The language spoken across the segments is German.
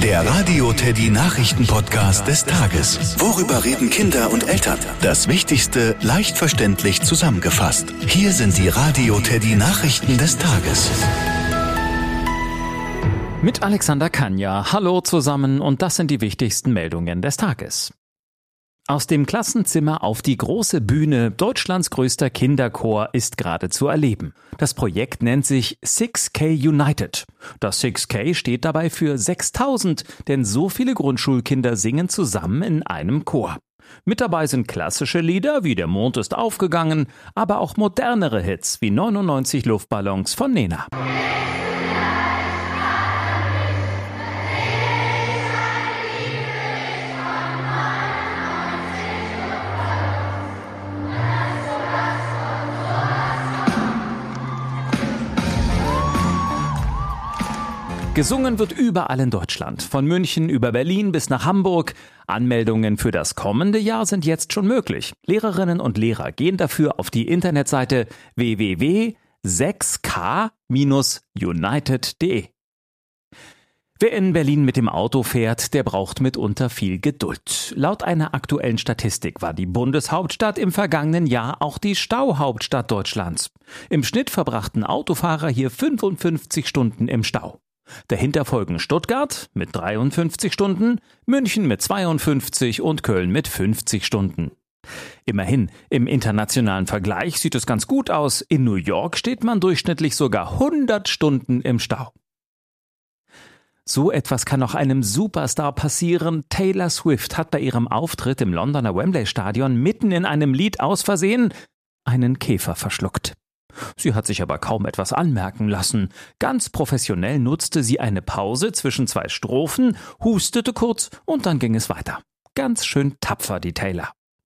Der Radio Teddy Nachrichten-Podcast des Tages. Worüber reden Kinder und Eltern? Das Wichtigste leicht verständlich zusammengefasst. Hier sind die Radio Teddy Nachrichten des Tages. Mit Alexander Kanja. Hallo zusammen und das sind die wichtigsten Meldungen des Tages. Aus dem Klassenzimmer auf die große Bühne, Deutschlands größter Kinderchor, ist gerade zu erleben. Das Projekt nennt sich 6K United. Das 6K steht dabei für 6000, denn so viele Grundschulkinder singen zusammen in einem Chor. Mit dabei sind klassische Lieder wie Der Mond ist aufgegangen, aber auch modernere Hits wie 99 Luftballons von Nena. Gesungen wird überall in Deutschland, von München über Berlin bis nach Hamburg. Anmeldungen für das kommende Jahr sind jetzt schon möglich. Lehrerinnen und Lehrer gehen dafür auf die Internetseite www.6k-united.de. Wer in Berlin mit dem Auto fährt, der braucht mitunter viel Geduld. Laut einer aktuellen Statistik war die Bundeshauptstadt im vergangenen Jahr auch die Stauhauptstadt Deutschlands. Im Schnitt verbrachten Autofahrer hier 55 Stunden im Stau. Dahinter folgen Stuttgart mit 53 Stunden, München mit 52 und Köln mit 50 Stunden. Immerhin, im internationalen Vergleich sieht es ganz gut aus. In New York steht man durchschnittlich sogar 100 Stunden im Stau. So etwas kann auch einem Superstar passieren. Taylor Swift hat bei ihrem Auftritt im Londoner Wembley-Stadion mitten in einem Lied aus Versehen einen Käfer verschluckt. Sie hat sich aber kaum etwas anmerken lassen. Ganz professionell nutzte sie eine Pause zwischen zwei Strophen, hustete kurz und dann ging es weiter. Ganz schön tapfer, die Taylor.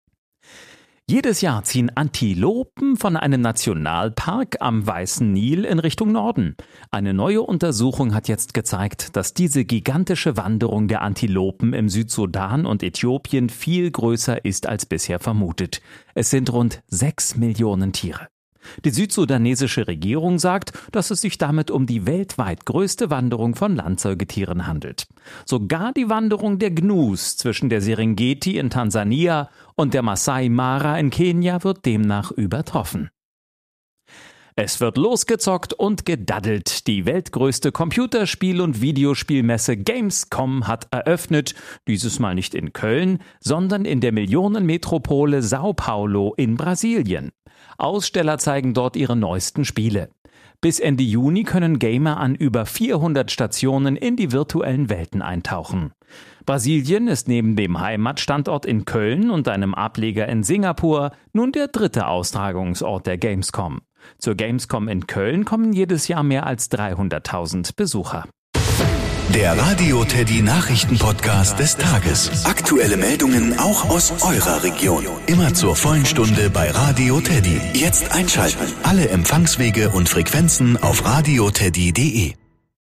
Jedes Jahr ziehen Antilopen von einem Nationalpark am Weißen Nil in Richtung Norden. Eine neue Untersuchung hat jetzt gezeigt, dass diese gigantische Wanderung der Antilopen im Südsudan und Äthiopien viel größer ist als bisher vermutet. Es sind rund 6 Millionen Tiere. Die südsudanesische Regierung sagt, dass es sich damit um die weltweit größte Wanderung von Landsäugetieren handelt. Sogar die Wanderung der Gnus zwischen der Serengeti in Tansania und der Masai Mara in Kenia wird demnach übertroffen. Es wird losgezockt und gedaddelt. Die weltgrößte Computerspiel- und Videospielmesse Gamescom hat eröffnet, dieses Mal nicht in Köln, sondern in der Millionenmetropole Sao Paulo in Brasilien. Aussteller zeigen dort ihre neuesten Spiele. Bis Ende Juni können Gamer an über 400 Stationen in die virtuellen Welten eintauchen. Brasilien ist neben dem Heimatstandort in Köln und einem Ableger in Singapur nun der dritte Austragungsort der Gamescom. Zur Gamescom in Köln kommen jedes Jahr mehr als 300.000 Besucher. Der Radio Teddy Nachrichten-Podcast des Tages. Aktuelle Meldungen auch aus eurer Region. Immer zur vollen Stunde bei Radio Teddy. Jetzt einschalten. Alle Empfangswege und Frequenzen auf radioteddy.de.